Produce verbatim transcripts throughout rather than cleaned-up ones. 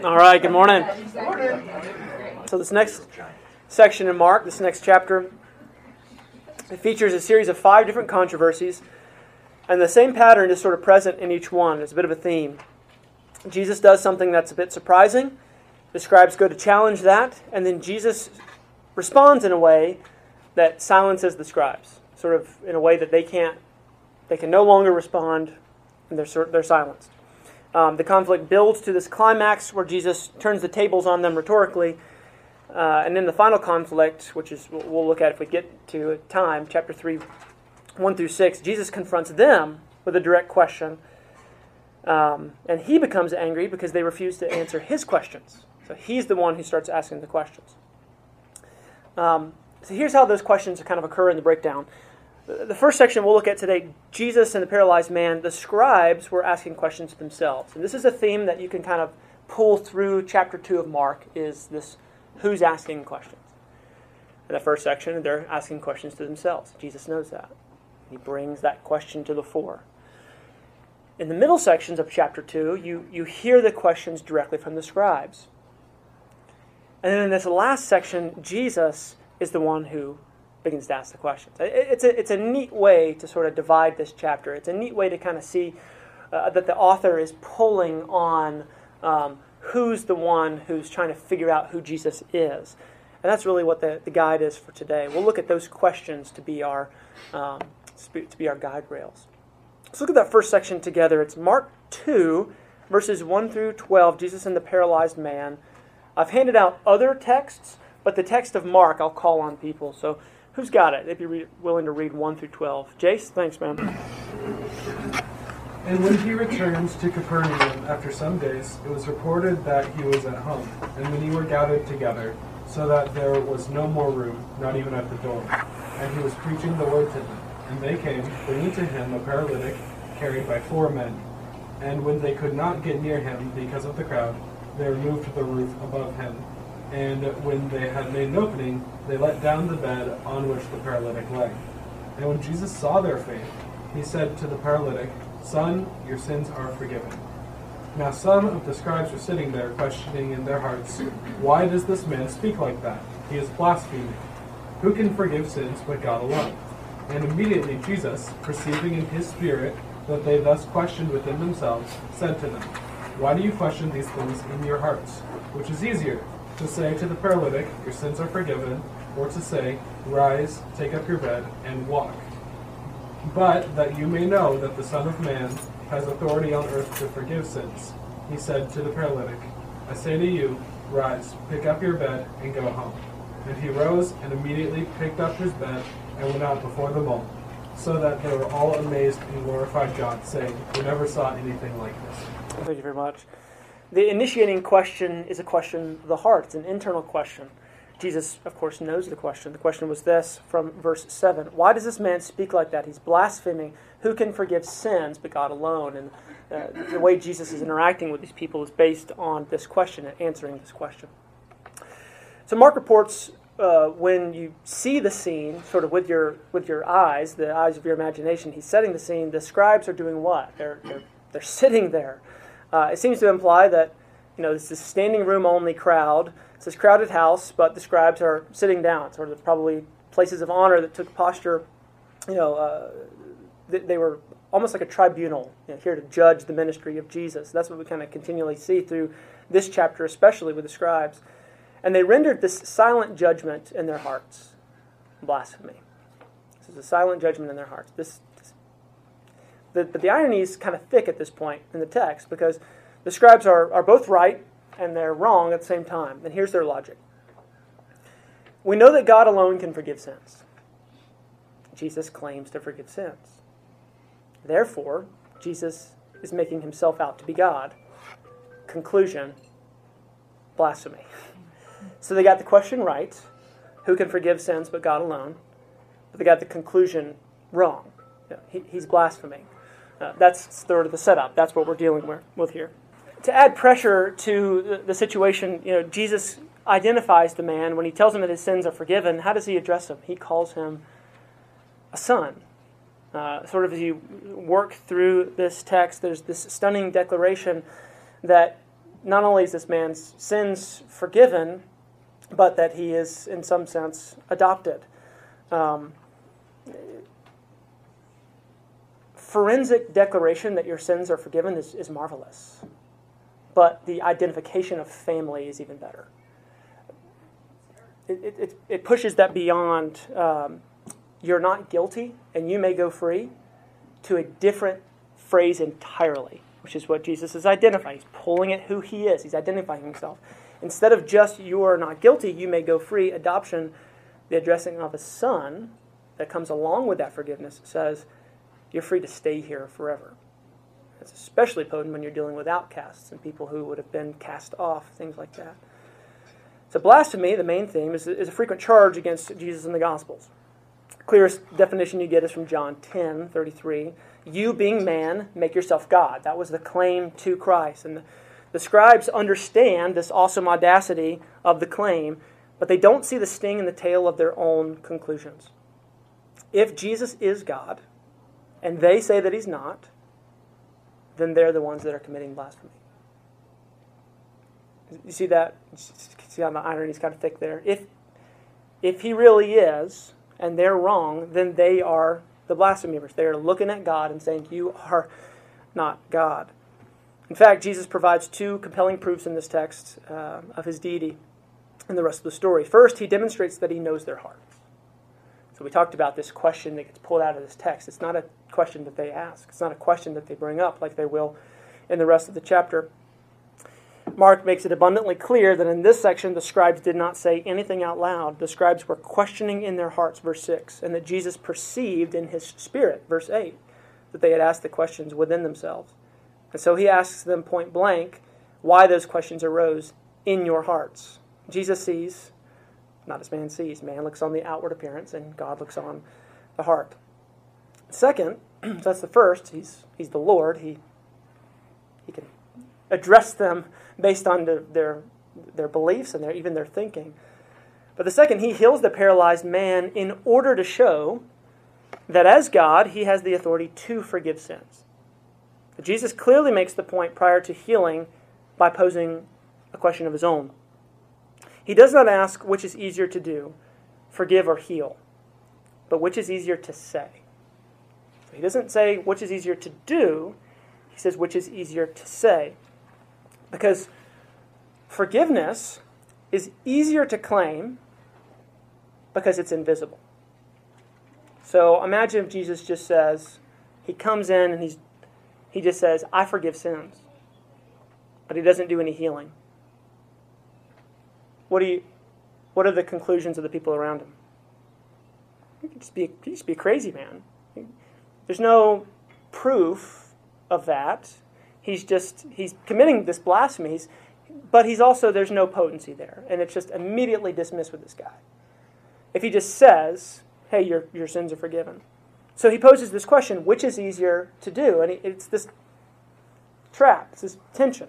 All right, good morning. So this next section in Mark, this next chapter, it features a series of five different controversies, and the same pattern is sort of present in each one. There's a bit of a theme. Jesus does something that's a bit surprising. The scribes go to challenge that, and then Jesus responds in a way that silences the scribes, sort of in a way that they can't, they can no longer respond, and they're they're silenced. Um, the conflict builds to this climax where Jesus turns the tables on them rhetorically. Uh, and then the final conflict, which is we'll look at if we get to time, chapter three, one through six, Jesus confronts them with a direct question. Um, and he becomes angry because they refuse to answer his questions. So he's the one who starts asking the questions. Um, so here's how those questions kind of occur in the breakdown. The first section we'll look at today, Jesus and the paralyzed man, the scribes were asking questions themselves. And this is a theme that you can kind of pull through chapter two of Mark, is this who's asking questions. In the first section, they're asking questions to themselves. Jesus knows that. He brings that question to the fore. In the middle sections of chapter two, you, you hear the questions directly from the scribes. And then in this last section, Jesus is the one who begins to ask the questions. It's a, it's a neat way to sort of divide this chapter. It's a neat way to kind of see uh, that the author is pulling on um, who's the one who's trying to figure out who Jesus is. And that's really what the, the guide is for today. We'll look at those questions to be our um, to be our guide rails. Let's look at that first section together. It's Mark two, verses one through twelve, Jesus and the paralyzed man. I've handed out other texts, but the text of Mark I'll call on people. So who's got it? They'd be re- willing to read one through twelve. Jace, thanks, man. And when he returned to Capernaum after some days, it was reported that he was at home, and many were gathered together, so that there was no more room, not even at the door. And he was preaching the word to them. And they came, bringing to him a paralytic carried by four men. And when they could not get near him because of the crowd, they removed the roof above him. And when they had made an opening, they let down the bed on which the paralytic lay. And when Jesus saw their faith, he said to the paralytic, "Son, your sins are forgiven." Now some of the scribes were sitting there, questioning in their hearts, "Why does this man speak like that? He is blaspheming. Who can forgive sins but God alone?" And immediately Jesus, perceiving in his spirit that they thus questioned within themselves, said to them, "Why do you question these things in your hearts? Which is easier, to say to the paralytic, 'Your sins are forgiven,' or to say, 'Rise, take up your bed, and walk'? But that you may know that the Son of Man has authority on earth to forgive sins," he said to the paralytic, "I say to you, rise, pick up your bed, and go home." And he rose and immediately picked up his bed and went out before them all, so that they were all amazed and glorified God, saying, "We never saw anything like this." Thank you very much. The initiating question is a question of the heart. It's an internal question. Jesus, of course, knows the question. The question was this from verse seven. Why does this man speak like that? He's blaspheming. Who can forgive sins but God alone? And uh, the way Jesus is interacting with these people is based on this question and answering this question. So Mark reports uh, when you see the scene, sort of with your with your eyes, the eyes of your imagination, he's setting the scene. The scribes are doing what? They're they're, they're sitting there. Uh, it seems to imply that, you know, it's a standing room only crowd. It's this crowded house, but the scribes are sitting down, sort of probably places of honor that took posture. You know, uh, they, they were almost like a tribunal, you know, here to judge the ministry of Jesus. That's what we kind of continually see through this chapter, especially with the scribes. And they rendered this silent judgment in their hearts. Blasphemy. This is a silent judgment in their hearts. This The, but the irony is kind of thick at this point in the text, because the scribes are, are both right and they're wrong at the same time. And here's their logic. We know that God alone can forgive sins. Jesus claims to forgive sins. Therefore, Jesus is making himself out to be God. Conclusion, blasphemy. So they got the question right. Who can forgive sins but God alone? But they got the conclusion wrong. You know, he, he's blaspheming. Uh, that's sort of the setup. That's what we're dealing with here. To add pressure to the, the situation, you know, Jesus identifies the man when he tells him that his sins are forgiven. How does he address him? He calls him a son. Uh, sort of as you work through this text, there's this stunning declaration that not only is this man's sins forgiven, but that he is, in some sense, adopted. Um, forensic declaration that your sins are forgiven is, is marvelous. But the identification of family is even better. It, it, it pushes that beyond um, you're not guilty and you may go free to a different phrase entirely, which is what Jesus is identifying. He's pulling at who he is. He's identifying himself. Instead of just you are not guilty, you may go free, adoption, the addressing of a son that comes along with that forgiveness, says you're free to stay here forever. It's especially potent when you're dealing with outcasts and people who would have been cast off, things like that. So blasphemy, the main theme, is, is a frequent charge against Jesus in the Gospels. Clearest definition you get is from John ten thirty-three. You, being man, make yourself God. That was the claim to Christ. And the, the scribes understand this awesome audacity of the claim, but they don't see the sting in the tail of their own conclusions. If Jesus is God, and they say that he's not, then they're the ones that are committing blasphemy. You see that? See how the irony is kind of thick there? If, if he really is, and they're wrong, then they are the blasphemers. They are looking at God and saying, you are not God. In fact, Jesus provides two compelling proofs in this text uh, of his deity in the rest of the story. First, he demonstrates that he knows their hearts. So we talked about this question that gets pulled out of this text. It's not a question that they ask. It's not a question that they bring up like they will in the rest of the chapter. Mark makes it abundantly clear that in this section the scribes did not say anything out loud. The scribes were questioning in their hearts, verse six, and that Jesus perceived in his spirit, verse eight, that they had asked the questions within themselves. And so he asks them point blank why those questions arose in your hearts. Jesus sees, not as man sees. Man looks on the outward appearance, and God looks on the heart. Second, so that's the first, he's he's the Lord. He he can address them based on the, their their beliefs and their even their thinking. But the second, he heals the paralyzed man in order to show that as God, he has the authority to forgive sins. Jesus clearly makes the point prior to healing by posing a question of his own. He does not ask which is easier to do, forgive or heal, but which is easier to say. So he doesn't say which is easier to do, he says which is easier to say. Because forgiveness is easier to claim because it's invisible. So imagine if Jesus just says, he comes in and he's he just says, I forgive sins, but he doesn't do any healing. What do you? What are the conclusions of the people around him? He could just be, he could just be a crazy man. There's no proof of that. He's just, he's committing this blasphemy, but he's also, there's no potency there. And it's just immediately dismissed with this guy. If he just says, hey, your, your sins are forgiven. So he poses this question, which is easier to do? And it's this trap, it's this tension.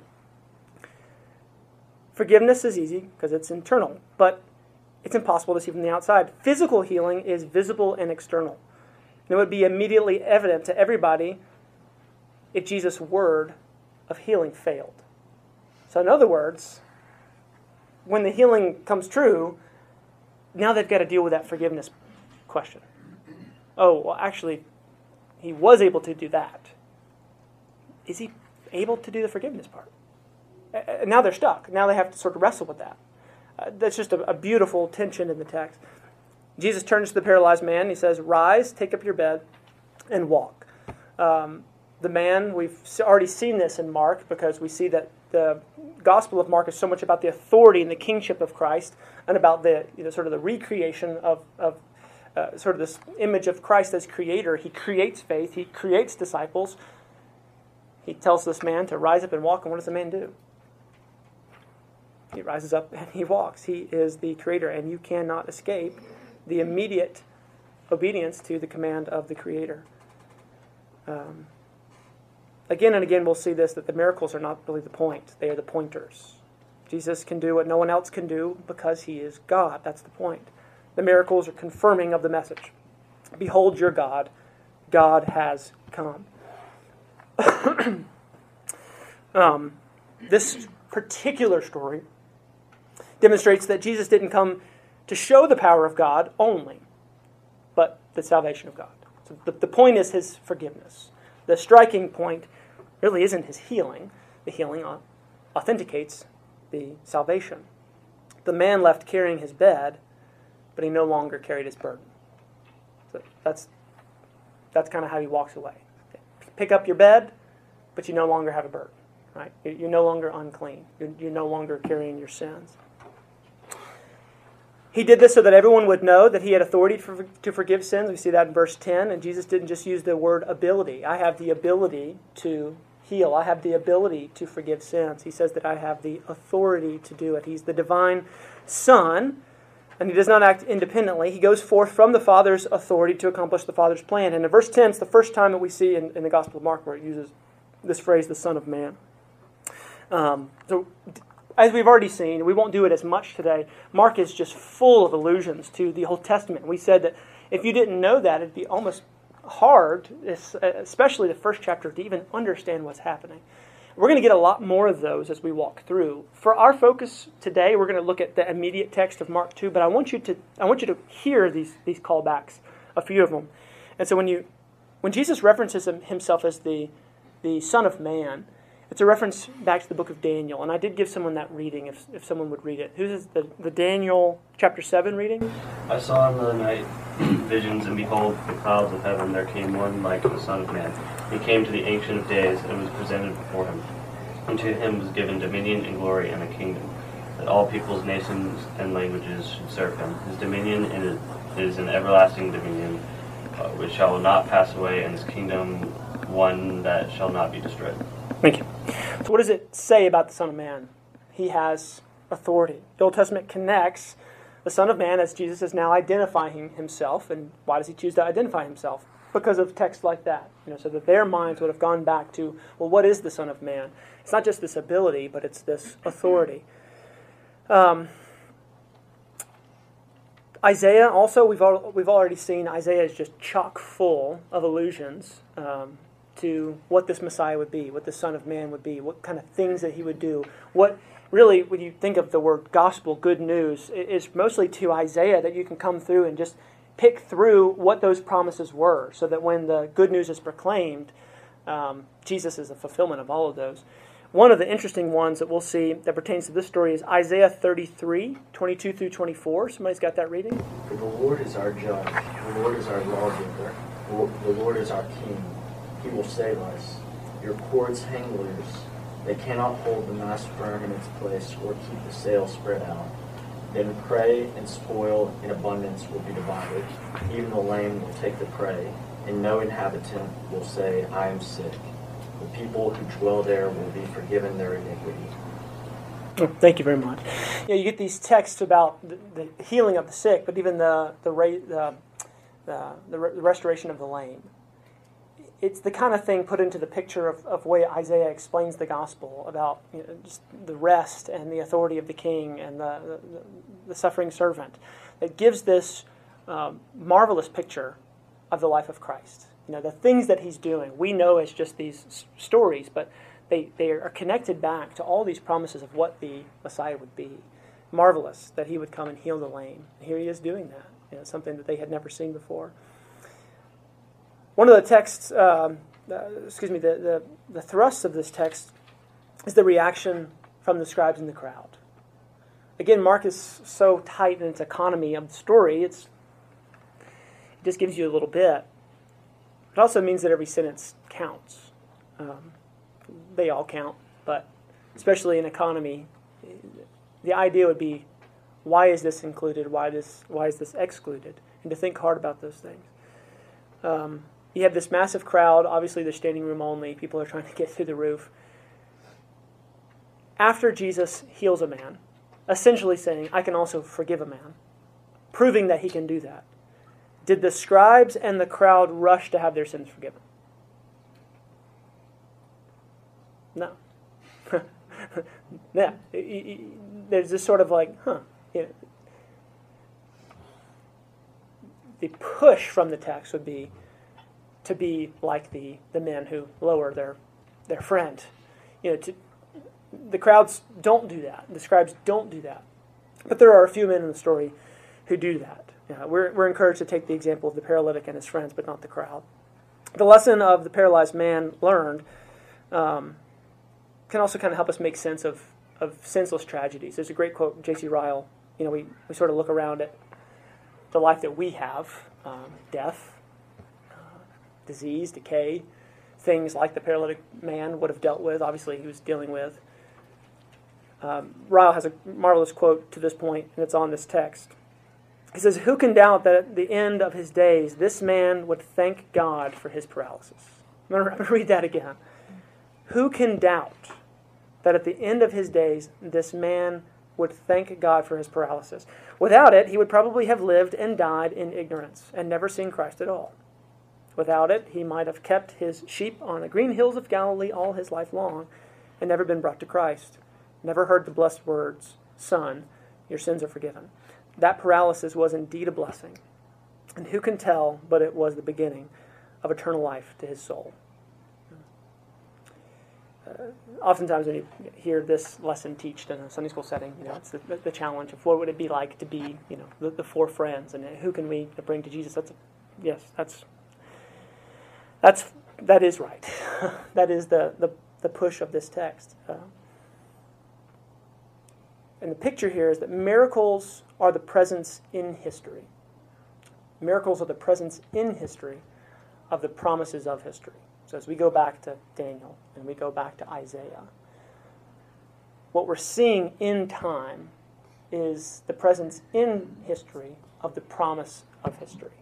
Forgiveness is easy because it's internal, but it's impossible to see from the outside. Physical healing is visible and external. And it would be immediately evident to everybody if Jesus' word of healing failed. So in other words, when the healing comes true, now they've got to deal with that forgiveness question. Oh, well, actually, he was able to do that. Is he able to do the forgiveness part? And now they're stuck. Now they have to sort of wrestle with that. Uh, that's just a, a beautiful tension in the text. Jesus turns to the paralyzed man. He says, rise, take up your bed, and walk. Um, the man, we've already seen this in Mark because we see that the Gospel of Mark is so much about the authority and the kingship of Christ and about the you know sort of the recreation of, of uh, sort of this image of Christ as creator. He creates faith. He creates disciples. He tells this man to rise up and walk, and what does the man do? He rises up and he walks. He is the creator, and you cannot escape the immediate obedience to the command of the creator. Um, again and again we'll see this, that the miracles are not really the point. They are the pointers. Jesus can do what no one else can do because he is God. That's the point. The miracles are confirming of the message. Behold your God. God has come. um, this particular story demonstrates that Jesus didn't come to show the power of God only, but the salvation of God. So the, the point is his forgiveness. The striking point really isn't his healing. The healing authenticates the salvation. The man left carrying his bed, but he no longer carried his burden. So that's that's kind of how he walks away. Pick up your bed, but you no longer have a burden. Right? You're no longer unclean. You're, you're no longer carrying your sins. He did this so that everyone would know that he had authority for, to forgive sins. We see that in verse ten. And Jesus didn't just use the word ability. I have the ability to heal. I have the ability to forgive sins. He says that I have the authority to do it. He's the divine Son, and he does not act independently. He goes forth from the Father's authority to accomplish the Father's plan. And in verse ten, it's the first time that we see in, in the Gospel of Mark where it uses this phrase, the Son of Man. Um, so... As we've already seen, we won't do it as much today, Mark is just full of allusions to the Old Testament. We said that if you didn't know that, it'd be almost hard, especially the first chapter, to even understand what's happening. We're going to get a lot more of those as we walk through. For our focus today, we're going to look at the immediate text of Mark two, but I want you to I want you to hear these these callbacks, a few of them. And so when you when Jesus references himself as the the Son of Man, it's a reference back to the book of Daniel, and I did give someone that reading if if someone would read it. Who's the, the Daniel chapter seven reading? I saw in the night visions, and behold, the clouds of heaven, there came one like the Son of Man. He came to the Ancient of Days, and was presented before him. And to him was given dominion and glory and a kingdom, that all peoples, nations, and languages should serve him. His dominion is an everlasting dominion, uh, which shall not pass away, and his kingdom one that shall not be destroyed. Thank you. So what does it say about the Son of Man? He has authority. The Old Testament connects the Son of Man as Jesus is now identifying himself. And why does he choose to identify himself? Because of texts like that. You know, so that their minds would have gone back to, well, what is the Son of Man? It's not just this ability, but it's this authority. Um, Isaiah also, we've al- we've already seen Isaiah is just chock full of allusions um, to what this Messiah would be, what the Son of Man would be, what kind of things that he would do. What really, when you think of the word gospel, good news, it is mostly to Isaiah that you can come through and just pick through what those promises were, so that when the good news is proclaimed, um, Jesus is a fulfillment of all of those. One of the interesting ones that we'll see that pertains to this story is Isaiah thirty-three, twenty-two through twenty-four. Somebody's got that reading? For the Lord is our judge, the Lord is our lawgiver, the Lord is our king. He will save us. Your cords hang loose. They cannot hold the mast firm in its place or keep the sail spread out. Then prey and spoil in abundance will be divided. Even the lame will take the prey, and no inhabitant will say, I am sick. The people who dwell there will be forgiven their iniquity. Oh, thank you very much. Yeah, you get these texts about the, the healing of the sick, but even the the, the, the, the restoration of the lame. It's the kind of thing put into the picture of, of way Isaiah explains the gospel about, you know, just the rest and the authority of the king and the, the, the suffering servant. It gives this um, marvelous picture of the life of Christ. You know, the things that he's doing, we know as just these s- stories, but they, they are connected back to all these promises of what the Messiah would be. Marvelous that he would come and heal the lame. And here he is doing that. You know, something that they had never seen before. One of the texts, um, uh, excuse me, the, the, the thrust of this text is the reaction from the scribes in the crowd. Again, Mark is so tight in its economy of the story, it's, it just gives you a little bit. It also means that every sentence counts. Um, they all count, but especially in economy, the idea would be, why is this included? Why this? Why is this excluded? And to think hard about those things. Um, You have this massive crowd. Obviously, they're standing room only. People are trying to get through the roof. After Jesus heals a man, essentially saying, I can also forgive a man, proving that he can do that, did the scribes and the crowd rush to have their sins forgiven? No. Yeah. There's this sort of like, huh. You know, the push from the text would be to be like the, the men who lower their their friend. You know, to the crowds don't do that. The scribes don't do that. But there are a few men in the story who do that. Yeah, we're, we're encouraged to take the example of the paralytic and his friends, but not the crowd. The lesson of the paralyzed man learned um, can also kind of help us make sense of, of senseless tragedies. There's a great quote from J C Ryle. You know, we, we sort of look around at the life that we have, um, death, uh, disease, decay, things like the paralytic man would have dealt with, obviously he was dealing with. Um, Ryle has a marvelous quote to this point, and it's on this text. He says, "Who can doubt that at the end of his days, this man would thank God for his paralysis?" I'm going to read that again. Who can doubt that at the end of his days, this man would thank God for his paralysis? Without it, he would probably have lived and died in ignorance and never seen Christ at all. Without it, he might have kept his sheep on the green hills of Galilee all his life long and never been brought to Christ, never heard the blessed words, "Son, your sins are forgiven." That paralysis was indeed a blessing, and who can tell but it was the beginning of eternal life to his soul. Uh, oftentimes when you hear this lesson taught in a Sunday school setting, you know, it's the, the challenge of what would it be like to be, you know, the, the four friends, and who can we bring to Jesus? That's a, yes, that's that's that is right. That is the, the the push of this text. Uh, And the picture here is that miracles are the presence in history. Miracles are the presence in history of the promises of history. So as we go back to Daniel and we go back to Isaiah, what we're seeing in time is the presence in history of the promise of history.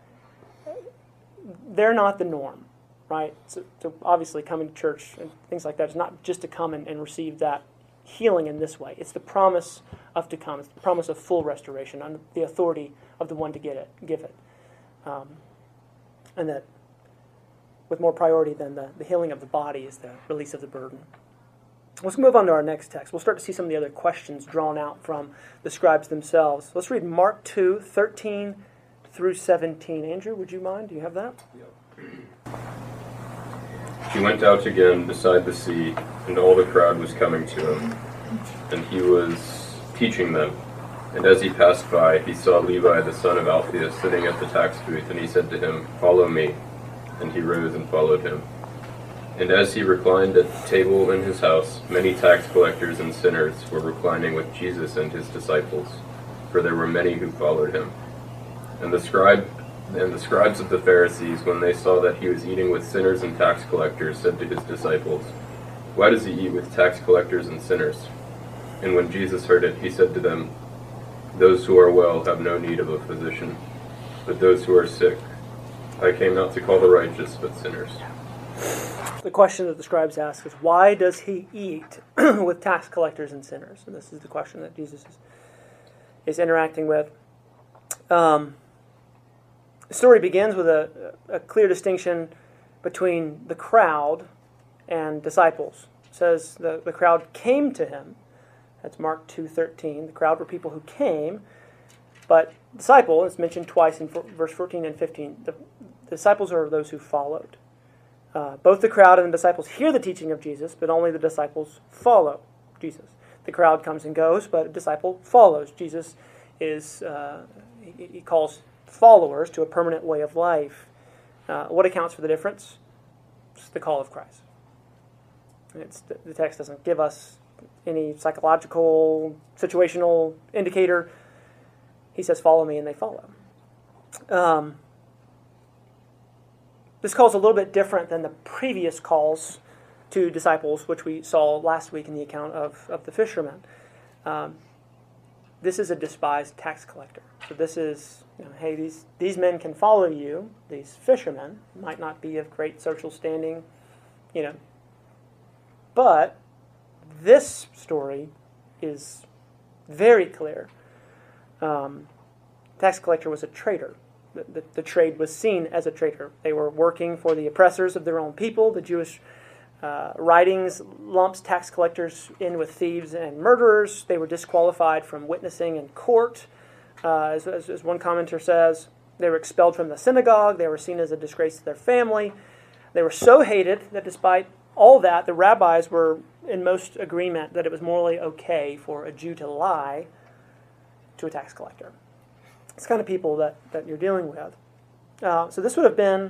They're not the norm, right? So, so obviously coming to church and things like that is not just to come and, and receive that healing in this way. It's the promise of to come. It's the promise of full restoration on the authority of the one to get it, give it. Um, and that with more priority than the, the healing of the body is the release of the burden. Let's move on to our next text. We'll start to see some of the other questions drawn out from the scribes themselves. Let's read Mark two, thirteen through seventeen. Andrew, would you mind? Do you have that? Yep. He went out again beside the sea, and all the crowd was coming to him, and he was teaching them. And as he passed by, he saw Levi the son of Alphaeus sitting at the tax booth, and he said to him, "Follow me." And he rose and followed him. And as he reclined at the table in his house, many tax collectors and sinners were reclining with Jesus and his disciples, for there were many who followed him. And the scribe And the scribes of the Pharisees, when they saw that he was eating with sinners and tax collectors, said to his disciples, "Why does he eat with tax collectors and sinners?" And when Jesus heard it, he said to them, "Those who are well have no need of a physician, but those who are sick. I came not to call the righteous, but sinners." The question that the scribes ask is, why does he eat with tax collectors and sinners? And this is the question that Jesus is, is interacting with. Um... The story begins with a, a clear distinction between the crowd and disciples. It says the, the crowd came to him. That's Mark two thirteen. The crowd were people who came, but disciple is mentioned twice in verse fourteen and fifteen. The, the disciples are those who followed. Uh, both the crowd and the disciples hear the teaching of Jesus, but only the disciples follow Jesus. The crowd comes and goes, but a disciple follows. Jesus is, uh, he, he calls followers to a permanent way of life. Uh, what accounts for the difference? It's the call of Christ. It's, the text doesn't give us any psychological, situational indicator. He says, "Follow me," and they follow. Um, this call is a little bit different than the previous calls to disciples, which we saw last week in the account of, of the fishermen. Um, This is a despised tax collector. So this is, you know, hey, these, these men can follow you. These fishermen might not be of great social standing, you know. But this story is very clear. Um, tax collector was a traitor. The, the, the trade was seen as a traitor. They were working for the oppressors of their own people. The Jewish Uh, writings lumps tax collectors in with thieves and murderers. They were disqualified from witnessing in court. Uh, as, as, as one commenter says, they were expelled from the synagogue. They were seen as a disgrace to their family. They were so hated that despite all that, the rabbis were in most agreement that it was morally okay for a Jew to lie to a tax collector. It's the kind of people that, that you're dealing with. Uh, so this would have been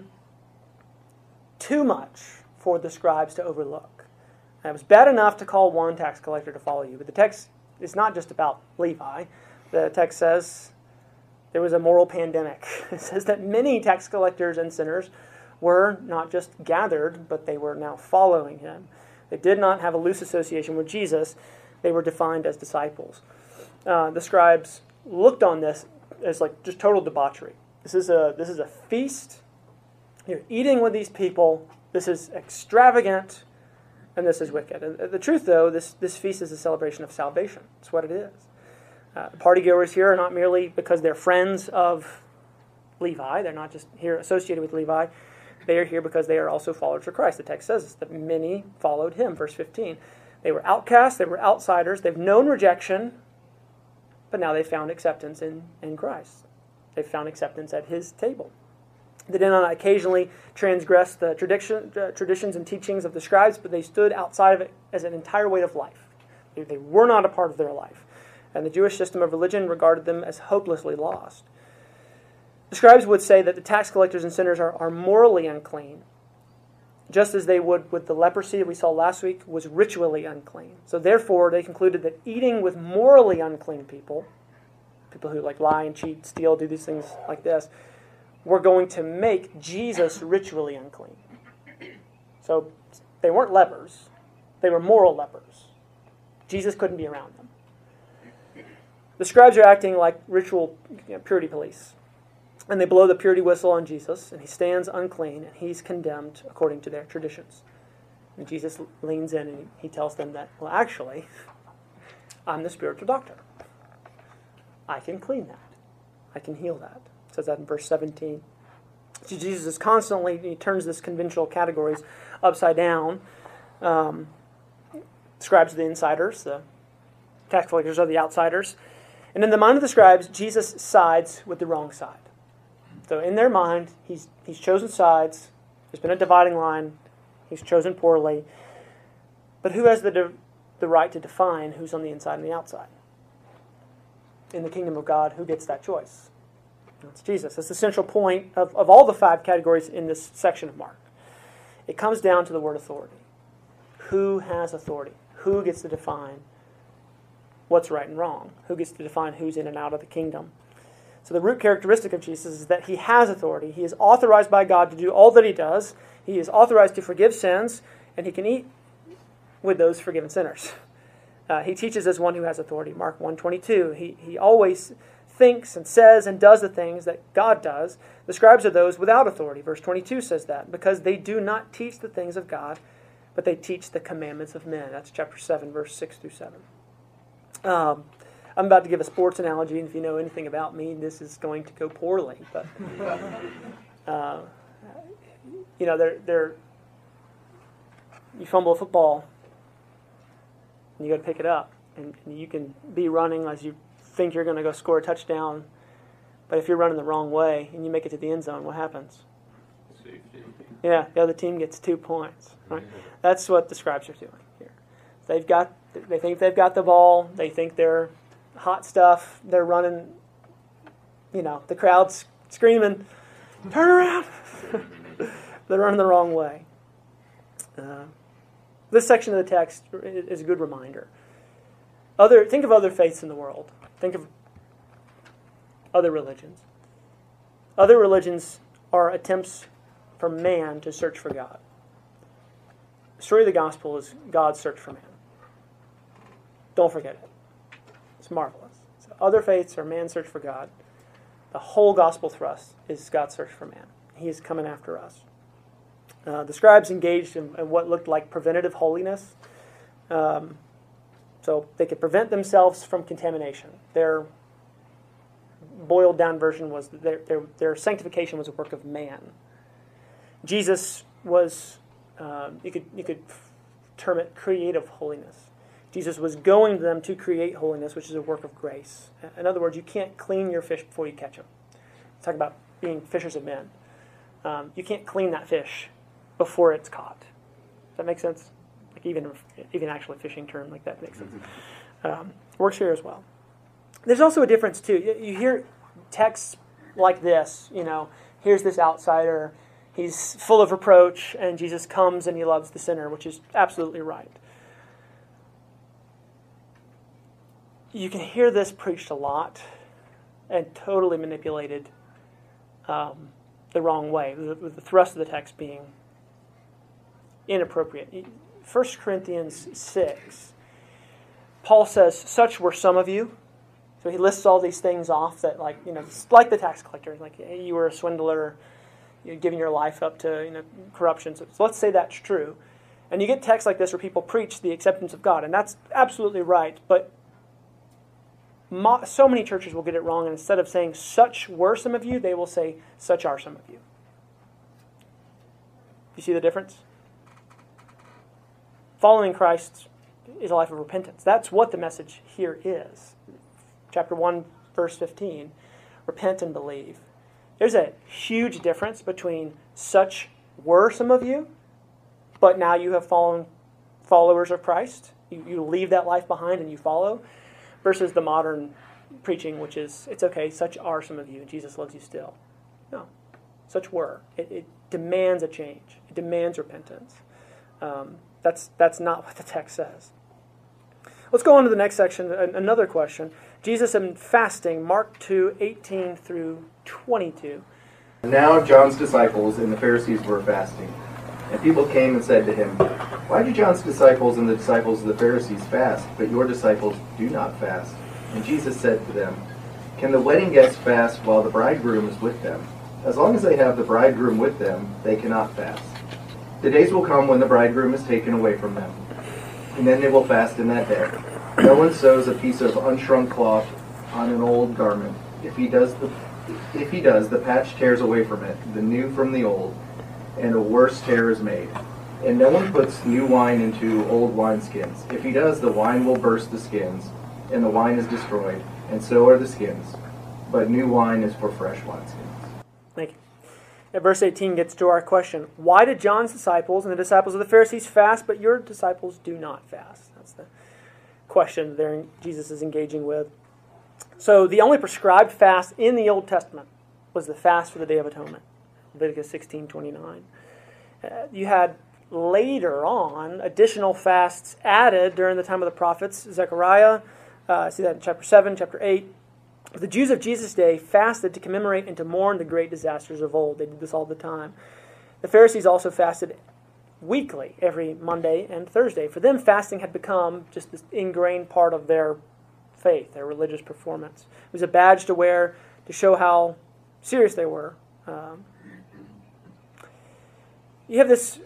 too much for the scribes to overlook. And it was bad enough to call one tax collector to follow you, but the text is not just about Levi. The text says there was a moral pandemic. It says that many tax collectors and sinners were not just gathered, but they were now following him. They did not have a loose association with Jesus. They were defined as disciples. Uh, the scribes looked on this as like just total debauchery. This is a this is a feast. You're eating with these people. This is extravagant, and this is wicked. And the truth, though, this this feast is a celebration of salvation. That's what it is. Uh, the partygoers here are not merely because they're friends of Levi. They're not just here associated with Levi. They are here because they are also followers of Christ. The text says this, that many followed him. Verse fifteen. They were outcasts. They were outsiders. They've known rejection, but now they've found acceptance in, in Christ. They've found acceptance at his table. They did not occasionally transgress the tradition, uh, traditions and teachings of the scribes, but they stood outside of it as an entire way of life. They, they were not a part of their life. And the Jewish system of religion regarded them as hopelessly lost. The scribes would say that the tax collectors and sinners are, are morally unclean, just as they would with the leprosy we saw last week was ritually unclean. So therefore, they concluded that eating with morally unclean people, people who like lie and cheat, steal, do these things like this, were going to make Jesus ritually unclean. So they weren't lepers. They were moral lepers. Jesus couldn't be around them. The scribes are acting like ritual you know, purity police. And they blow the purity whistle on Jesus, and he stands unclean, and he's condemned according to their traditions. And Jesus leans in, and he tells them that, well, actually, I'm the spiritual doctor. I can clean that. I can heal that. It says that in verse seventeen. So Jesus is constantly, he turns this conventional categories upside down. Um, scribes are the insiders, the tax collectors are the outsiders. And in the mind of the scribes, Jesus sides with the wrong side. So in their mind, he's he's chosen sides. There's been a dividing line. He's chosen poorly. But who has the de- the right to define who's on the inside and the outside? In the kingdom of God, who gets that choice? It's Jesus. That's the central point of, of all the five categories in this section of Mark. It comes down to the word authority. Who has authority? Who gets to define what's right and wrong? Who gets to define who's in and out of the kingdom? So the root characteristic of Jesus is that he has authority. He is authorized by God to do all that he does. He is authorized to forgive sins, and he can eat with those forgiven sinners. Uh, he teaches as one who has authority. Mark one twenty-two. He, he always thinks and says and does the things that God does. The scribes are those without authority. Verse twenty-two says that, because they do not teach the things of God, but they teach the commandments of men. That's chapter seven, verse six through seven. Um, I'm about to give a sports analogy, and if you know anything about me, this is going to go poorly. But uh, you know, they're they're you fumble a football, and you got to pick it up, and, and you can be running as you think you're going to go score a touchdown, but if you're running the wrong way and you make it to the end zone, what happens? Safety. Yeah, the other team gets two points. Right? That's what the scribes are doing here. They've got, they think they've got the ball. They think they're hot stuff. They're running. You know, the crowd's screaming, "Turn around!" They're running the wrong way. Uh, this section of the text is a good reminder. Other, think of other faiths in the world. Think of other religions. Other religions are attempts for man to search for God. The story of the gospel is God's search for man. Don't forget it. It's marvelous. So other faiths are man's search for God. The whole gospel thrust is God's search for man. He is coming after us. Uh, the scribes engaged in, in what looked like preventative holiness. Um, So they could prevent themselves from contamination. Their boiled down version was that their, their, their sanctification was a work of man. Jesus was, um, you could you could term it creative holiness. Jesus was going to them to create holiness, which is a work of grace. In other words, you can't clean your fish before you catch them. Talk about being fishers of men. Um, you can't clean that fish before it's caught. Does that make sense? Like even even actually fishing term like that makes sense. Um, works here as well. There's also a difference too. You, you hear texts like this, you know, here's this outsider, he's full of reproach, and Jesus comes and he loves the sinner, which is absolutely right. You can hear this preached a lot and totally manipulated um, the wrong way, with the thrust of the text being inappropriate. First Corinthians six, Paul says, such were some of you. So he lists all these things off that, like, you know, like the tax collector, like, hey, you were a swindler, you're giving your life up to, you know, corruption. So, so let's say that's true. And you get texts like this where people preach the acceptance of God, and that's absolutely right. But mo- so many churches will get it wrong, and instead of saying, such were some of you, they will say, such are some of you. You see the difference? Following Christ is a life of repentance. That's what the message here is. Chapter one, verse fifteen, repent and believe. There's a huge difference between such were some of you, but now you have fallen followers of Christ. You, you leave that life behind and you follow, versus the modern preaching, which is, it's okay, such are some of you, and Jesus loves you still. No, such were. It, it demands a change. It demands repentance. Um, that's, that's not what the text says. Let's go on to the next section, another question. Jesus and fasting, Mark two, eighteen through twenty-two. Now John's disciples and the Pharisees were fasting. And people came and said to him, why do John's disciples and the disciples of the Pharisees fast, but your disciples do not fast? And Jesus said to them, can the wedding guests fast while the bridegroom is with them? As long as they have the bridegroom with them, they cannot fast. The days will come when the bridegroom is taken away from them, and then they will fast in that day. No one sews a piece of unshrunk cloth on an old garment. If he does, the if he does, the patch tears away from it, the new from the old, and a worse tear is made. And no one puts new wine into old wineskins. If he does, the wine will burst the skins, and the wine is destroyed, and so are the skins. But new wine is for fresh wineskins. Thank you. And verse eighteen gets to our question. Why did John's disciples and the disciples of the Pharisees fast, but your disciples do not fast? That's the question there Jesus is engaging with. So the only prescribed fast in the Old Testament was the fast for the Day of Atonement, Leviticus sixteen twenty-nine. Uh, you had later on additional fasts added during the time of the prophets. Zechariah, uh, see that in chapter seven, chapter eight. The Jews of Jesus' day fasted to commemorate and to mourn the great disasters of old. They did this all the time. The Pharisees also fasted weekly, every Monday and Thursday. For them, fasting had become just this ingrained part of their faith, their religious performance. It was a badge to wear to show how serious they were. Um, you have this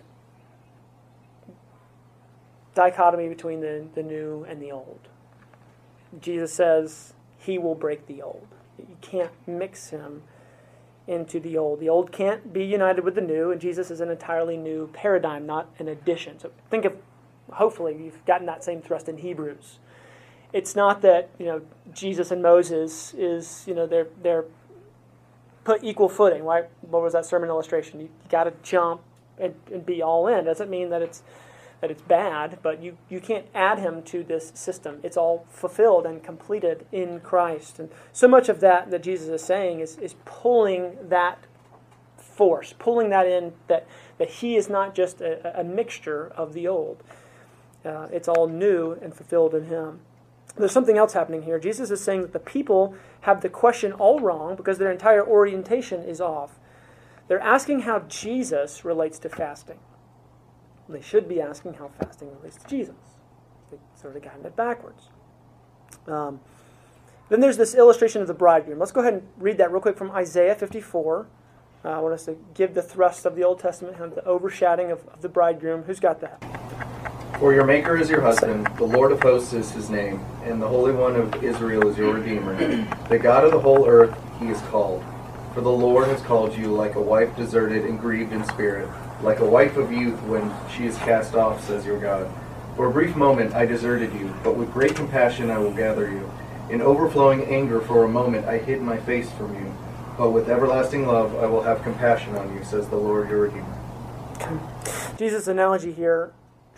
dichotomy between the, the new and the old. Jesus says he will break the old. You can't mix him into the old. The old can't be united with the new, and Jesus is an entirely new paradigm, not an addition. So think of, hopefully, you've gotten that same thrust in Hebrews. It's not that, you know, Jesus and Moses is, you know, they're they're put equal footing, right? What was that sermon illustration? You, you got to jump and, and be all in. Doesn't mean that it's that it's bad, but you, you can't add him to this system. It's all fulfilled and completed in Christ. And so much of that that Jesus is saying is, is pulling that force, pulling that in, that, that he is not just a, a mixture of the old. Uh, it's all new and fulfilled in him. There's something else happening here. Jesus is saying that the people have the question all wrong because their entire orientation is off. They're asking how Jesus relates to fasting. They should be asking how fasting relates to Jesus. They sort of gotten it backwards. Um, then there's this illustration of the bridegroom. Let's go ahead and read that real quick from Isaiah fifty-four. Uh, I want us to give the thrust of the Old Testament, kind of the overshadowing of, of the bridegroom. Who's got that? For your Maker is your husband, the Lord of hosts is his name, and the Holy One of Israel is your Redeemer. The God of the whole earth he is called. For the Lord has called you like a wife deserted and grieved in spirit, like a wife of youth when she is cast off, says your God. For a brief moment I deserted you, but with great compassion I will gather you. In overflowing anger for a moment I hid my face from you, but with everlasting love I will have compassion on you, says the Lord your Redeemer. Jesus' analogy here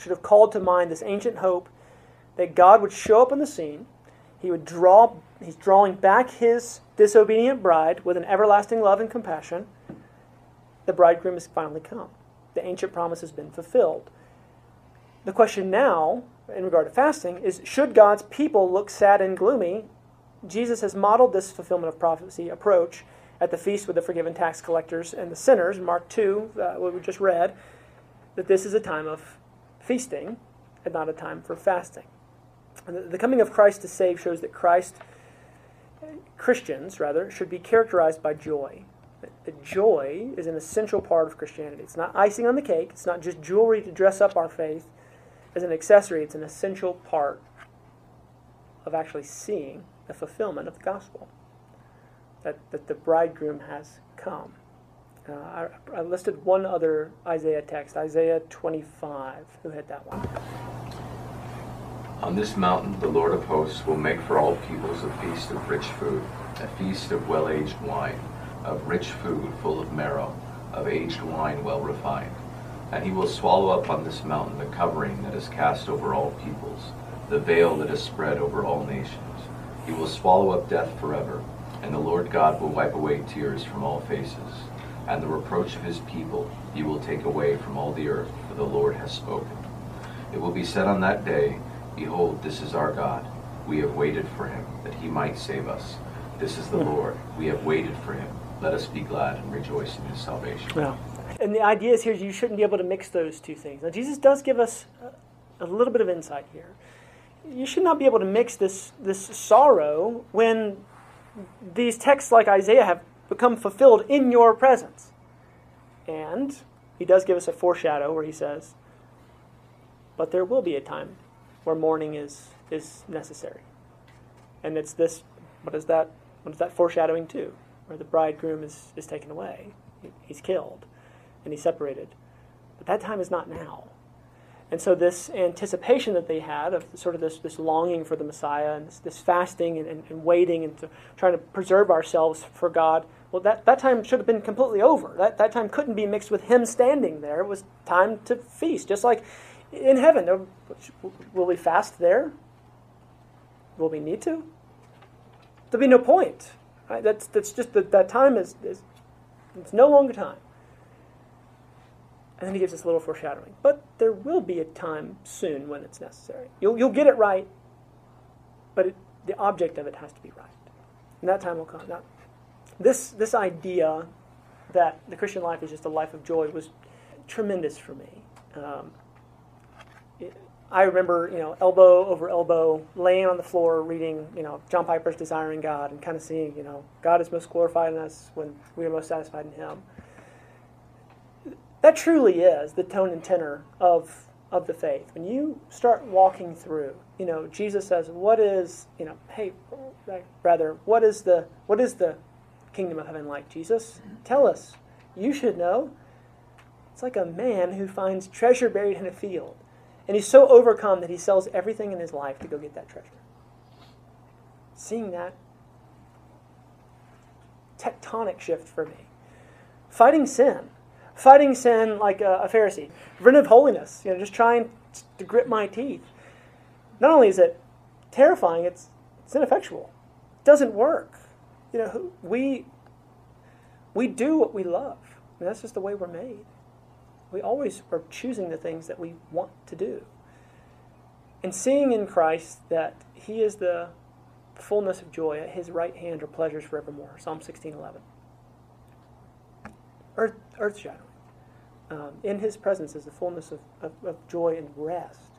should have called to mind this ancient hope that God would show up on the scene. He would draw, he's drawing back his disobedient bride with an everlasting love and compassion. The bridegroom has finally come. The ancient promise has been fulfilled. The question now, in regard to fasting, is should God's people look sad and gloomy? Jesus has modeled this fulfillment of prophecy approach at the feast with the forgiven tax collectors and the sinners, Mark two, uh, what we just read, that this is a time of feasting and not a time for fasting. And the, the coming of Christ to save shows that Christ, Christians rather, should be characterized by joy. The joy is an essential part of Christianity. It's not icing on the cake. It's not just jewelry to dress up our faith as an accessory. It's an essential part of actually seeing the fulfillment of the gospel, that, that the bridegroom has come. Uh, I, I listed one other Isaiah text, Isaiah twenty-five. Who had that one? On this mountain the Lord of hosts will make for all peoples a feast of rich food, a feast of well-aged wine, of rich food full of marrow, of aged wine well refined. And he will swallow up on this mountain the covering that is cast over all peoples, the veil that is spread over all nations. He will swallow up death forever, and the Lord God will wipe away tears from all faces. And the reproach of his people he will take away from all the earth, for the Lord has spoken. It will be said on that day, Behold, this is our God. We have waited for him, that he might save us. This is the Lord. We have waited for him. Let us be glad and rejoice in his salvation. Yeah. And the idea is here you shouldn't be able to mix those two things. Now, Jesus does give us a little bit of insight here. You should not be able to mix this, this sorrow when these texts like Isaiah have become fulfilled in your presence. And he does give us a foreshadow where he says, but there will be a time where mourning is, is necessary. And it's this, what is that, what is that foreshadowing to? Where the bridegroom is, is taken away. He's killed and he's separated. But that time is not now. And so this anticipation that they had of sort of this, this longing for the Messiah and this, this fasting and, and, and waiting and to, trying to preserve ourselves for God, well, that, that time should have been completely over. That, that time couldn't be mixed with him standing there. It was time to feast. Just like in heaven, will we fast there? Will we need to? There'll be no point. Right? That's that's just that that time is, is it's no longer time. And then he gives us a little foreshadowing. But there will be a time soon when it's necessary. You'll you'll get it right, but it, the object of it has to be right. And that time will come. Now, this this idea that the Christian life is just a life of joy was tremendous for me. Um, it, I remember, you know, elbow over elbow, laying on the floor, reading, you know, John Piper's Desiring God, and kind of seeing, you know, God is most glorified in us when we are most satisfied in Him. That truly is the tone and tenor of of the faith. When you start walking through, you know, Jesus says, "What is, you know, hey, rather, what is the what is the kingdom of heaven like?" Jesus, tell us. You should know. It's like a man who finds treasure buried in a field. And he's so overcome that he sells everything in his life to go get that treasure. Seeing that, tectonic shift for me. Fighting sin. Fighting sin like a, a Pharisee. Revenant holiness. You know, just trying to grit my teeth. Not only is it terrifying, it's, it's ineffectual. It doesn't work. You know, we, we do what we love. I mean, that's just the way we're made. We always are choosing the things that we want to do. And seeing in Christ that He is the fullness of joy, at His right hand are pleasures forevermore. Psalm sixteen eleven. Earth, earth shadowing. Um, in His presence is the fullness of, of, of joy and rest.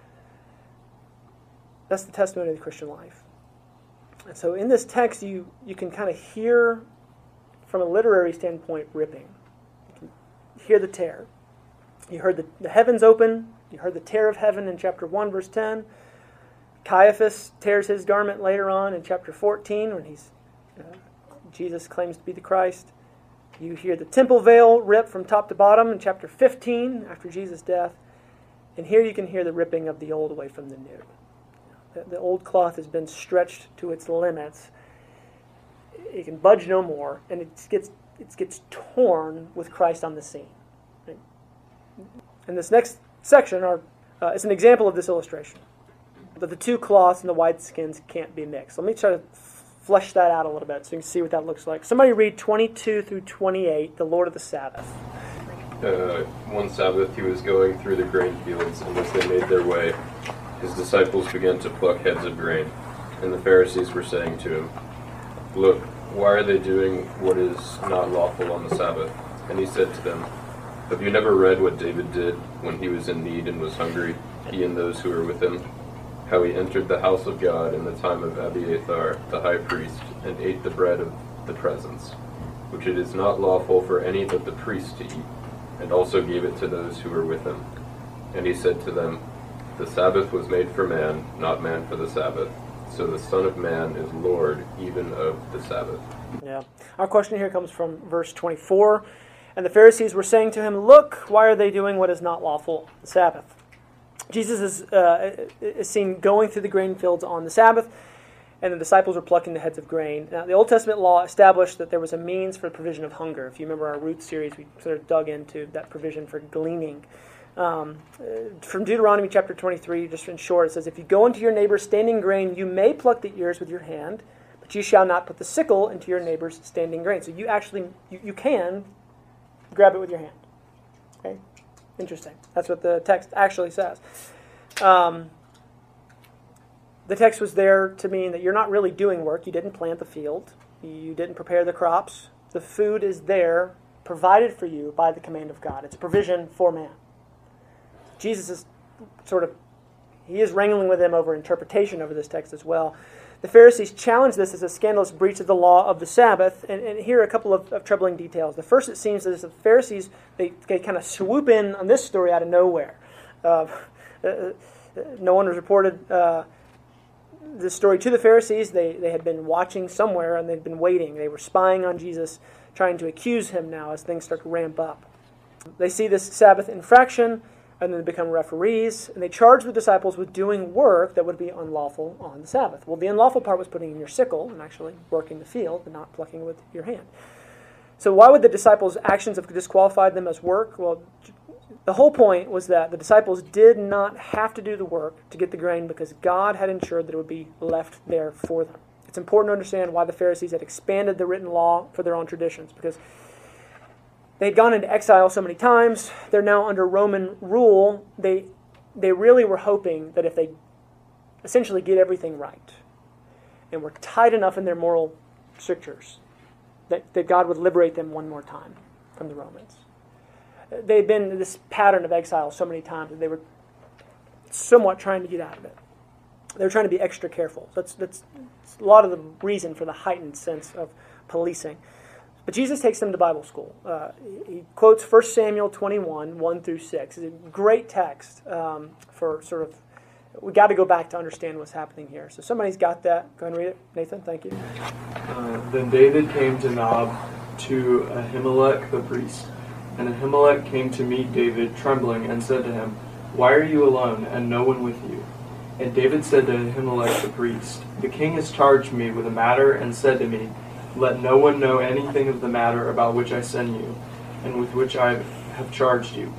That's the testimony of the Christian life. And so in this text, you, you can kind of hear, from a literary standpoint, ripping. You can hear the tear. You heard the, the heavens open. You heard the tear of heaven in chapter one, verse ten. Caiaphas tears his garment later on in chapter fourteen when he's uh, Jesus claims to be the Christ. You hear the temple veil rip from top to bottom in chapter fifteen after Jesus' death. And here you can hear the ripping of the old away from the new. The, the old cloth has been stretched to its limits. It can budge no more, and it gets it gets torn with Christ on the scene. And this next section, our, uh, it's an example of this illustration. That the two cloths and the wineskins can't be mixed. Let me try to flesh that out a little bit so you can see what that looks like. Somebody read twenty-two through twenty-eight, the Lord of the Sabbath. Uh, one Sabbath he was going through the grain fields, and as they made their way, his disciples began to pluck heads of grain. And the Pharisees were saying to him, "Look, why are they doing what is not lawful on the Sabbath?" And he said to them, "Have you never read what David did when he was in need and was hungry, he and those who were with him? How he entered the house of God in the time of Abiathar, the high priest, and ate the bread of the presence, which it is not lawful for any but the priest to eat, and also gave it to those who were with him. And he said to them, The Sabbath was made for man, not man for the Sabbath. So the Son of Man is Lord even of the Sabbath." Yeah. Our question here comes from verse twenty-four. And the Pharisees were saying to him, "Look, why are they doing what is not lawful on the Sabbath?" Jesus is, uh, is seen going through the grain fields on the Sabbath, and the disciples were plucking the heads of grain. Now, the Old Testament law established that there was a means for the provision of hunger. If you remember our Ruth series, we sort of dug into that provision for gleaning. Um, from Deuteronomy chapter twenty-three, just in short, it says, "If you go into your neighbor's standing grain, you may pluck the ears with your hand, but you shall not put the sickle into your neighbor's standing grain." So you actually, you, you can grab it with your hand. Okay? Interesting. That's what the text actually says. Um, the text was there to mean that you're not really doing work. You didn't plant the field. You didn't prepare the crops. The food is there, provided for you by the command of God. It's a provision for man. Jesus is sort of, he is wrangling with them over interpretation over this text as well. The Pharisees challenge this as a scandalous breach of the law of the Sabbath, and, and here are a couple of, of troubling details. The first, it seems, is that the Pharisees, they, they kind of swoop in on this story out of nowhere. Uh, uh, no one has reported uh, this story to the Pharisees. They, they had been watching somewhere, and they'd been waiting. They were spying on Jesus, trying to accuse him now as things start to ramp up. They see this Sabbath infraction, and then they become referees, and they charge the disciples with doing work that would be unlawful on the Sabbath. Well, the unlawful part was putting in your sickle and actually working the field and not plucking with your hand. So why would the disciples' actions have disqualified them as work? Well, the whole point was that the disciples did not have to do the work to get the grain because God had ensured that it would be left there for them. It's important to understand why the Pharisees had expanded the written law for their own traditions, because they'd gone into exile so many times. They're now under Roman rule. They they really were hoping that if they essentially get everything right and were tight enough in their moral strictures, that, that God would liberate them one more time from the Romans. They'd been in this pattern of exile so many times that they were somewhat trying to get out of it. They were trying to be extra careful. That's, that's, that's a lot of the reason for the heightened sense of policing. But Jesus takes them to Bible school. Uh, he quotes First Samuel twenty-one, one through six. It's a great text um, for sort of, we got to go back to understand what's happening here. So somebody's got that. Go ahead and read it. Nathan, thank you. Uh, then David came to Nob to Ahimelech the priest. And Ahimelech came to meet David trembling and said to him, "Why are you alone and no one with you?" And David said to Ahimelech the priest, "The king has charged me with a matter and said to me, Let no one know anything of the matter about which I send you, and with which I have charged you.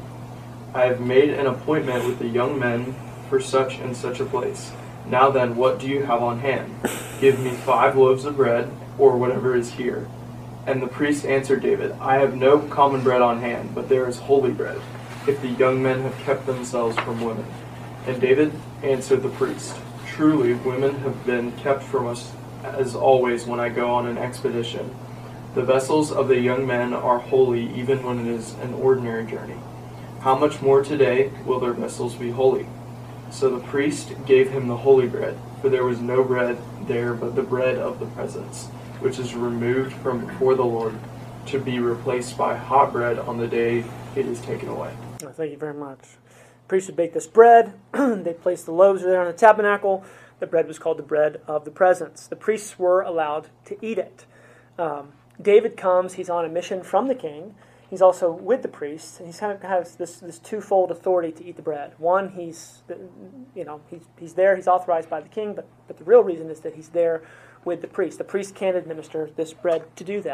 I have made an appointment with the young men for such and such a place. Now then, what do you have on hand? Give me five loaves of bread, or whatever is here." And the priest answered David, "I have no common bread on hand, but there is holy bread, if the young men have kept themselves from women." And David answered the priest, "Truly, women have been kept from us as always when I go on an expedition. The vessels of the young men are holy even when it is an ordinary journey. How much more today will their vessels be holy?" So the priest gave him the holy bread, for there was no bread there but the bread of the presence, which is removed from before the Lord, to be replaced by hot bread on the day it is taken away. Oh, thank you very much. The priest would bake this bread. They placed the loaves there on the tabernacle. The bread was called the bread of the presence. The priests were allowed to eat it. Um, David comes. He's on a mission from the king. He's also with the priests. And he's kind of has this, this twofold authority to eat the bread. One, he's you know he's he's there. He's authorized by the king. But but the real reason is that he's there with the priest. The priest can't administer this bread to do that.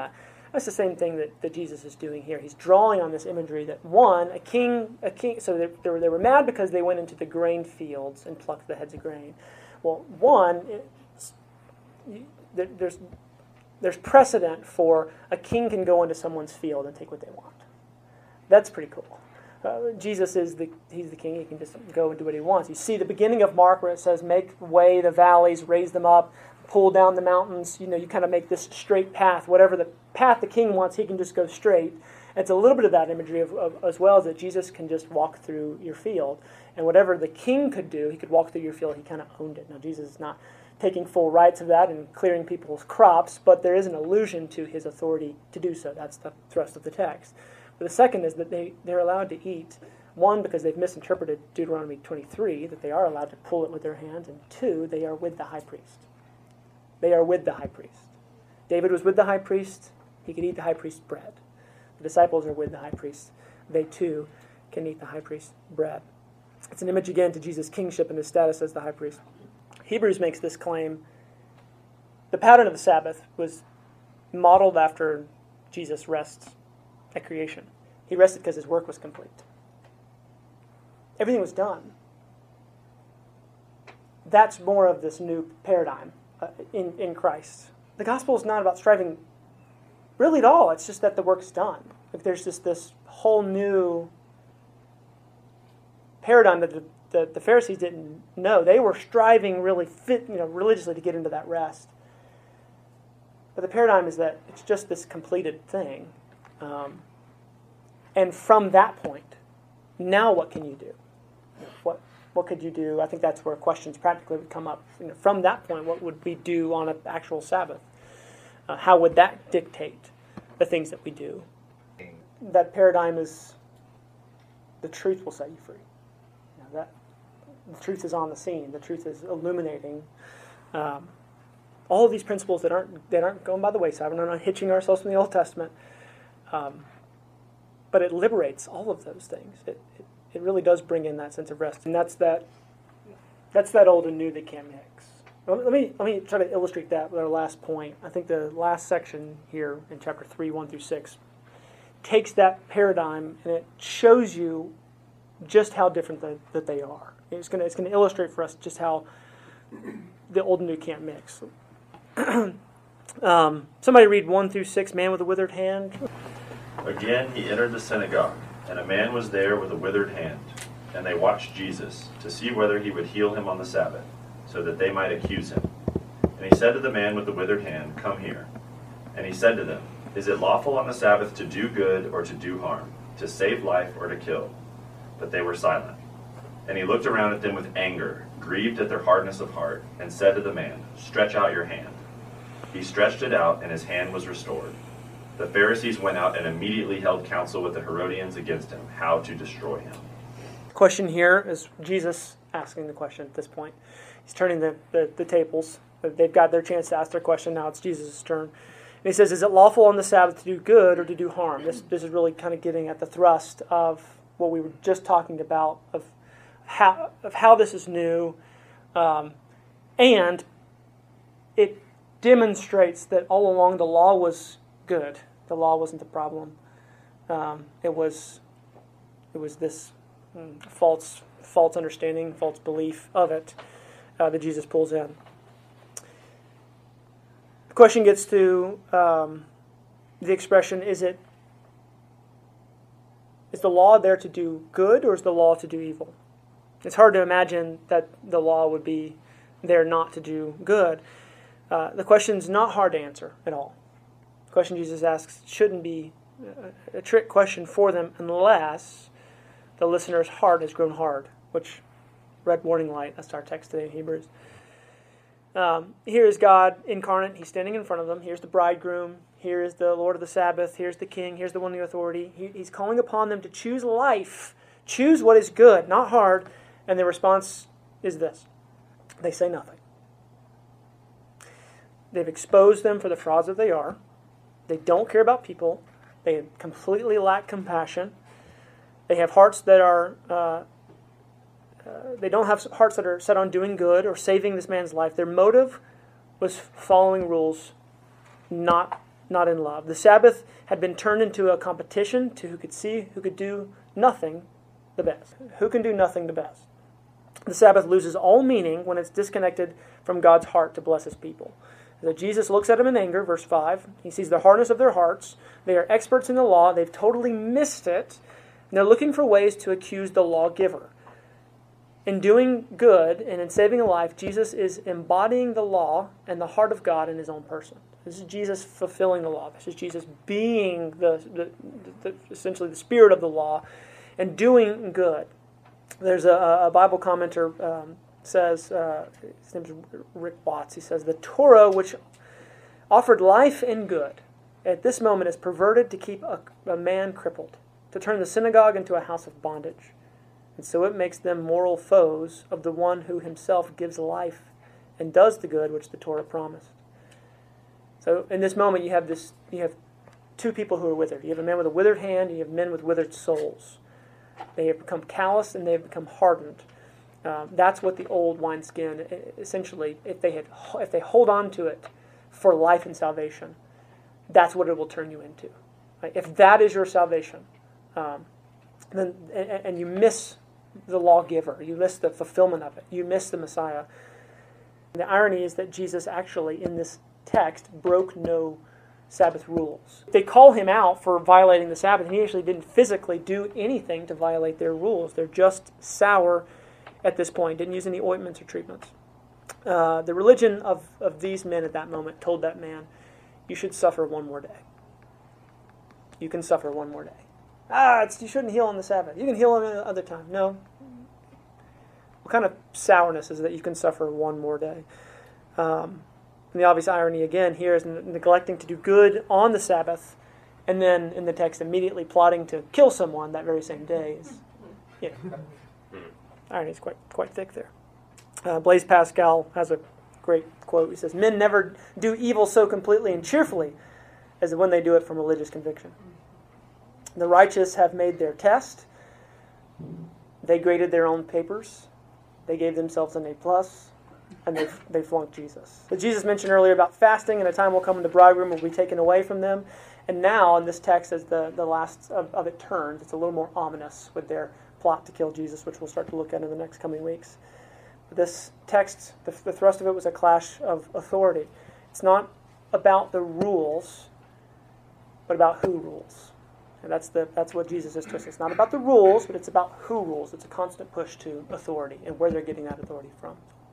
That's the same thing that, that Jesus is doing here. He's drawing on this imagery that one, a king, a king. So they, they, were, they were mad because they went into the grain fields and plucked the heads of grain. Well, one, it's, there, there's there's precedent for a king can go into someone's field and take what they want. That's pretty cool. Uh, Jesus is the he's the king. He can just go and do what he wants. You see the beginning of Mark where it says, "Make way the valleys, raise them up, pull down the mountains." You know, you kind of make this straight path. Whatever the path the king wants, he can just go straight. It's a little bit of that imagery of, of, as well, as that Jesus can just walk through your field, and whatever the king could do, he could walk through your field. He kind of owned it. Now Jesus is not taking full rights of that and clearing people's crops, but there is an allusion to his authority to do so. That's the thrust of the text. But the second is that they, they're allowed to eat, one, because they've misinterpreted Deuteronomy twenty-three, that they are allowed to pull it with their hands, and two, they are with the high priest. They are with the high priest. David was with the high priest. He could eat the high priest's bread. The disciples are with the high priest. They, too, can eat the high priest's bread. It's an image, again, to Jesus' kingship and his status as the high priest. Hebrews makes this claim. The pattern of the Sabbath was modeled after Jesus' rests at creation. He rested because his work was complete. Everything was done. That's more of this new paradigm uh, in, in Christ. The gospel is not about striving really at all. It's just that the work's done. Like there's just this whole new paradigm that the, the, the Pharisees didn't know. They were striving really fit, you know, religiously to get into that rest. But the paradigm is that it's just this completed thing. Um, and from that point, now what can you do? What what could you do? I think that's where questions practically would come up. You know, from that point, what would we do on an actual Sabbath? Uh, how would that dictate the things that we do? That paradigm is the truth will set you free. You know, that the truth is on the scene. The truth is illuminating um, all of these principles that aren't that aren't going by the wayside. We're not hitching ourselves from the Old Testament. Um, but it liberates all of those things. It, it it really does bring in that sense of rest, and that's that that's that old and new that can't mix. Let me let me try to illustrate that with our last point. I think the last section here in chapter three, one through six, takes that paradigm and it shows you just how different the, that they are. It's going to it's going to illustrate for us just how the old and new can't mix. um, somebody read one through six. Man with a withered hand. Again he entered the synagogue, and a man was there with a withered hand. And they watched Jesus, to see whether he would heal him on the Sabbath, so that they might accuse him. And he said to the man with the withered hand, "Come here." And he said to them, "Is it lawful on the Sabbath to do good or to do harm, to save life or to kill?" But they were silent. And he looked around at them with anger, grieved at their hardness of heart, and said to the man, "Stretch out your hand." He stretched it out, and his hand was restored. The Pharisees went out and immediately held counsel with the Herodians against him, how to destroy him. The question here is Jesus asking the question at this point. He's turning the, the, the tables. They've got their chance to ask their question. Now it's Jesus' turn. And he says, is it lawful on the Sabbath to do good or to do harm? This, this is really kind of getting at the thrust of what we were just talking about, of how, of how this is new. Um, and it demonstrates that all along the law was good. The law wasn't the problem. Um, it was it was this mm, false false understanding, false belief of it uh, that Jesus pulls in. The question gets to um, the expression: Is it is the law there to do good, or is the law to do evil? It's hard to imagine that the law would be there not to do good. Uh, the question's not hard to answer at all. The question Jesus asks shouldn't be a, a trick question for them unless the listener's heart has grown hard, which, red warning light, that's our text today in Hebrews. Um, here is God incarnate. He's standing in front of them. Here's the bridegroom. Here is the Lord of the Sabbath. Here's the king. Here's the one in authority. He, he's calling upon them to choose life. Choose what is good, not hard. And the response is this. They say nothing. They've exposed them for the frauds that they are. They don't care about people. They completely lack compassion. They have hearts that are, uh, uh, they don't have hearts that are set on doing good or saving this man's life. Their motive was following rules, not not in love. The Sabbath had been turned into a competition to who could see, who could do nothing the best. Who can do nothing the best? The Sabbath loses all meaning when it's disconnected from God's heart to bless his people. So Jesus looks at them in anger, verse five. He sees the hardness of their hearts. They are experts in the law. They've totally missed it. And they're looking for ways to accuse the lawgiver. In doing good and in saving a life, Jesus is embodying the law and the heart of God in his own person. This is Jesus fulfilling the law. This is Jesus being the, the, the essentially the spirit of the law and doing good. There's a, a Bible commenter um, says, uh, his name is Rick Watts, he says, the Torah, which offered life and good, at this moment is perverted to keep a, a man crippled, to turn the synagogue into a house of bondage. And so it makes them moral foes of the one who himself gives life and does the good which the Torah promised. So in this moment you have this, you have two people who are withered. You have a man with a withered hand, and you have men with withered souls. They have become callous and they have become hardened. Uh, that's what the old wineskin, essentially, if they had, if they hold on to it for life and salvation, that's what it will turn you into. Right? If that is your salvation, um, then and, and you miss the lawgiver, you miss the fulfillment of it, you miss the Messiah. And the irony is that Jesus actually, in this text, broke no Sabbath rules. They call him out for violating the Sabbath, and he actually didn't physically do anything to violate their rules. They're just sour at this point, didn't use any ointments or treatments. Uh, the religion of, of these men at that moment told that man, you should suffer one more day. You can suffer one more day. Ah, it's, you shouldn't heal on the Sabbath. You can heal on another time. No. What kind of sourness is that you can suffer one more day? Um, and the obvious irony again here is n- neglecting to do good on the Sabbath, and then in the text immediately plotting to kill someone that very same day. Is, you know, irony is quite quite thick there. Uh, Blaise Pascal has a great quote. He says, "Men never do evil so completely and cheerfully as when they do it from religious conviction. The righteous have made their test. They graded their own papers. They gave themselves an A plus, and they they flunked Jesus." So Jesus mentioned earlier about fasting, and a time will come when the bridegroom will be taken away from them. And now, in this text, as the, the last of, of it turns, it's a little more ominous with their plot to kill Jesus, which we'll start to look at in the next coming weeks. But this text, the, the thrust of it was a clash of authority. It's not about the rules, but about who rules. And that's the that's what Jesus is twisting. It's not about the rules, but it's about who rules. It's a constant push to authority and where they're getting that authority from.